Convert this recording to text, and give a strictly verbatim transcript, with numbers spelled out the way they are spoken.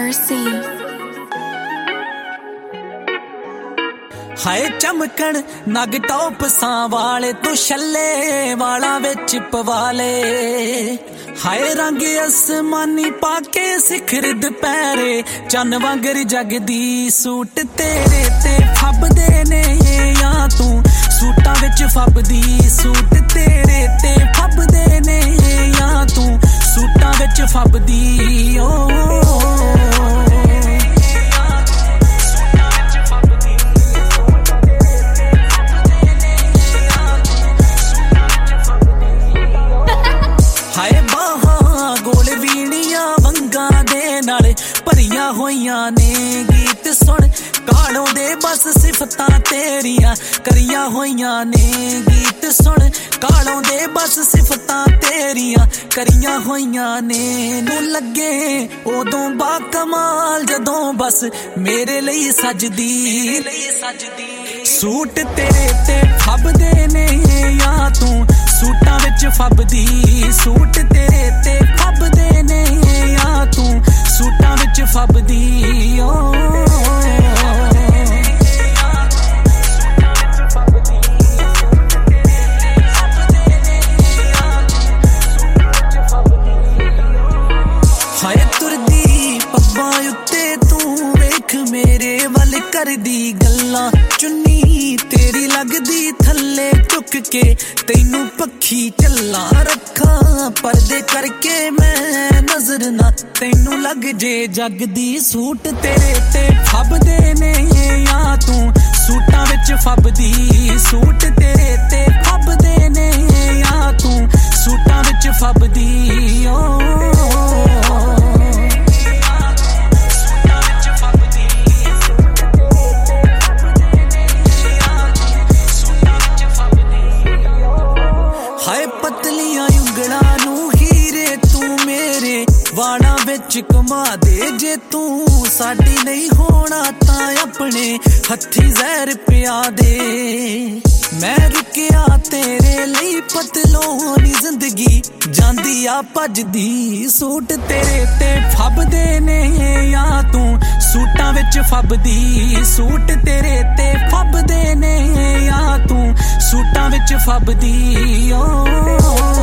Mercy. हाय चमकण नग top सां वाले तू छल्ले वाला विच पवाले हाय रंग आसमानी पाके सिखर दुपहरे चन वांगर जगदी सूट तेरे ते फबदे ने या तू सूटां विच फबदी सूट तेरे ते फबदे ने या तू सूटां विच फबदी ओ भरिया होइयां ने गीत सुन कालों दे बस सिफतां तेरियां करिया होइयां ने गीत सुन कालों दे बस सिफतां तेरियां करिया होइयां ने नू लगे उदों बा कमाल जदों बस मेरे लिए सजदी सूट तेरे ते फबदे ने या तू सूटां विच फबदी सूट तेरे ते फबदे ने या तू सूटां विच फबदी ओ हाय तुरदी पब्बां उत्ते तू वेख मेरे वल करदी गल्लां चुन्नी तेरी लगदी थल्ले चुक के तैनू पक्षी चला रखा पर्दे करके मैं नजर ना तैनू लग जे जगदी सूट तेरे ते फबदे ने या तू सूटां विच फबदी सूट तेरे ते फबदे ने या तू सूटां विच फबदी ओ वाड़ा विच कमा दे जे तू साडी नहीं होना तां अपने हथी जहर पिया दे मैं रुकिया तेरे लिए पतलोनी जिंदगी जांदी आ भजदी सूट तेरे ते फबदे ने या तू सूटां विच फबदी सूट तेरे ते फबदे ने या तू सूटां विच फबदी ओ